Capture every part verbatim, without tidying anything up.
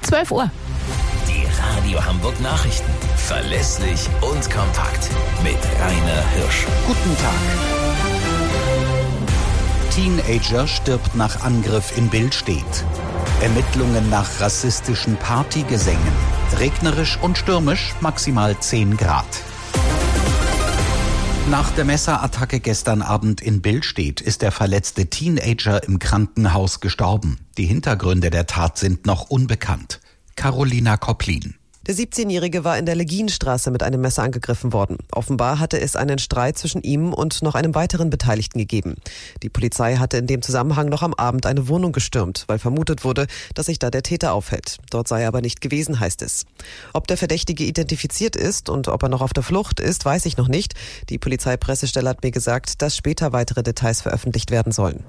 zwölf Uhr. Die Radio Hamburg Nachrichten. Verlässlich und kompakt. Mit Rainer Hirsch. Guten Tag. Teenager stirbt nach Angriff in Billstedt. Ermittlungen nach rassistischen Partygesängen. Regnerisch und stürmisch, maximal zehn Grad. Nach der Messerattacke gestern Abend in Billstedt ist der verletzte Teenager im Krankenhaus gestorben. Die Hintergründe der Tat sind noch unbekannt. Carolina Kopplin. Der siebzehnjährige war in der Legienstraße mit einem Messer angegriffen worden. Offenbar hatte es einen Streit zwischen ihm und noch einem weiteren Beteiligten gegeben. Die Polizei hatte in dem Zusammenhang noch am Abend eine Wohnung gestürmt, weil vermutet wurde, dass sich da der Täter aufhält. Dort sei er aber nicht gewesen, heißt es. Ob der Verdächtige identifiziert ist und ob er noch auf der Flucht ist, weiß ich noch nicht. Die Polizeipressestelle hat mir gesagt, dass später weitere Details veröffentlicht werden sollen.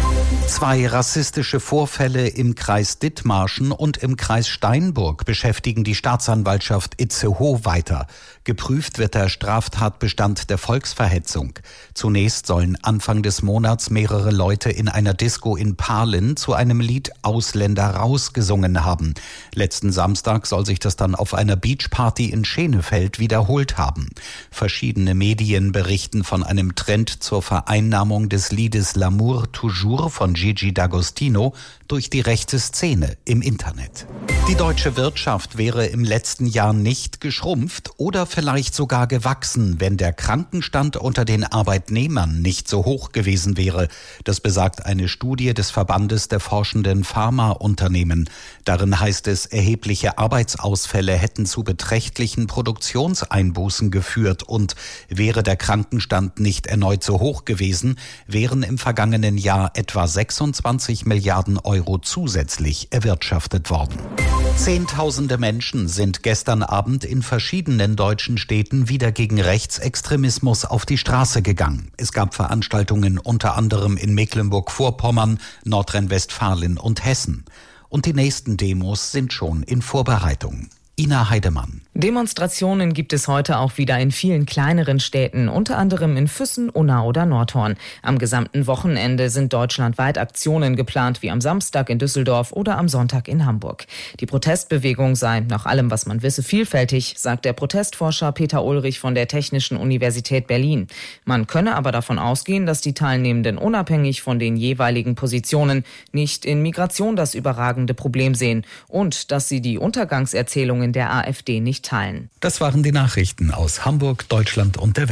Zwei rassistische Vorfälle im Kreis Dithmarschen und im Kreis Steinburg beschäftigen die Staatsanwaltschaft Itzehoe weiter. Geprüft wird der Straftatbestand der Volksverhetzung. Zunächst sollen Anfang des Monats mehrere Leute in einer Disco in Pahlin zu einem Lied Ausländer raus gesungen haben. Letzten Samstag soll sich das dann auf einer Beachparty in Schenefeld wiederholt haben. Verschiedene Medien berichten von einem Trend zur Vereinnahmung des Liedes L'amour toujours von Gigi D'Agostino durch die rechte Szene im Internet. Die deutsche Wirtschaft wäre im letzten Jahr nicht geschrumpft oder vielleicht sogar gewachsen, wenn der Krankenstand unter den Arbeitnehmern nicht so hoch gewesen wäre. Das besagt eine Studie des Verbandes der forschenden Pharmaunternehmen. Darin heißt es, erhebliche Arbeitsausfälle hätten zu beträchtlichen Produktionseinbußen geführt und wäre der Krankenstand nicht erneut so hoch gewesen, wären im vergangenen Jahr etwa sechsundzwanzig Milliarden Euro zusätzlich erwirtschaftet worden. Zehntausende Menschen sind gestern Abend in verschiedenen deutschen Städten wieder gegen Rechtsextremismus auf die Straße gegangen. Es gab Veranstaltungen unter anderem in Mecklenburg-Vorpommern, Nordrhein-Westfalen und Hessen. Und die nächsten Demos sind schon in Vorbereitung. Ina Heidemann. Demonstrationen gibt es heute auch wieder in vielen kleineren Städten, unter anderem in Füssen, Unna oder Nordhorn. Am gesamten Wochenende sind deutschlandweit Aktionen geplant, wie am Samstag in Düsseldorf oder am Sonntag in Hamburg. Die Protestbewegung sei, nach allem, was man wisse, vielfältig, sagt der Protestforscher Peter Ulrich von der Technischen Universität Berlin. Man könne aber davon ausgehen, dass die Teilnehmenden unabhängig von den jeweiligen Positionen nicht in Migration das überragende Problem sehen und dass sie die Untergangserzählungen der AfD nicht teilen. Das waren die Nachrichten aus Hamburg, Deutschland und der Welt.